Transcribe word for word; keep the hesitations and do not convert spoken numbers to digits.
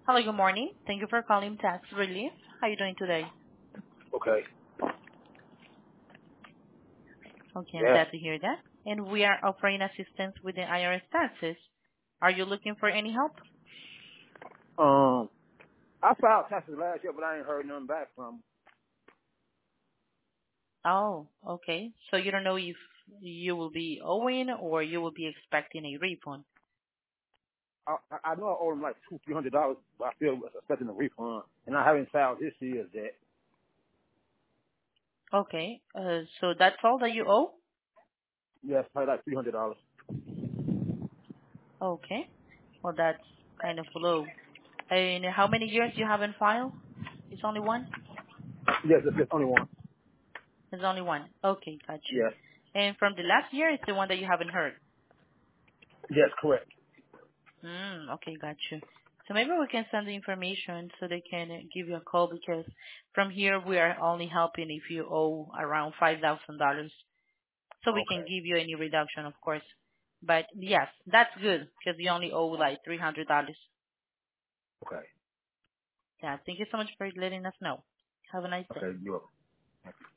Hello, good morning. Thank you for calling Tax Relief. How are you doing today? Okay. Okay, I'm Yes. glad to hear that. And we are offering assistance with the I R S taxes. Are you looking for any help? Um, I filed taxes last year, but I ain't heard nothing back from 'em. Oh, okay. So you don't know if you will be owing or you will be expecting a refund. I, I I know I owe them like two, three hundred dollars, but I still was expecting a refund, and I haven't filed this year's yet. Okay, uh, so that's all that you owe? Yes, probably like three hundred dollars. Okay. Well, that's kind of low. And how many years you haven't filed? It's only one? Yes, it's just only one. It's only one. Okay, got you. Yes. And from the last year, it's the one that you haven't heard. Yes, correct. Mm, okay, got you. So maybe we can send the information so they can uh, give you a call because from here we are only helping if you owe around five thousand dollars. So we can Okay. give you any reduction, of course. But yes, that's good because you only owe like three hundred dollars. Okay. Yeah, thank you so much for letting us know. Have a nice day. Okay. You're welcome.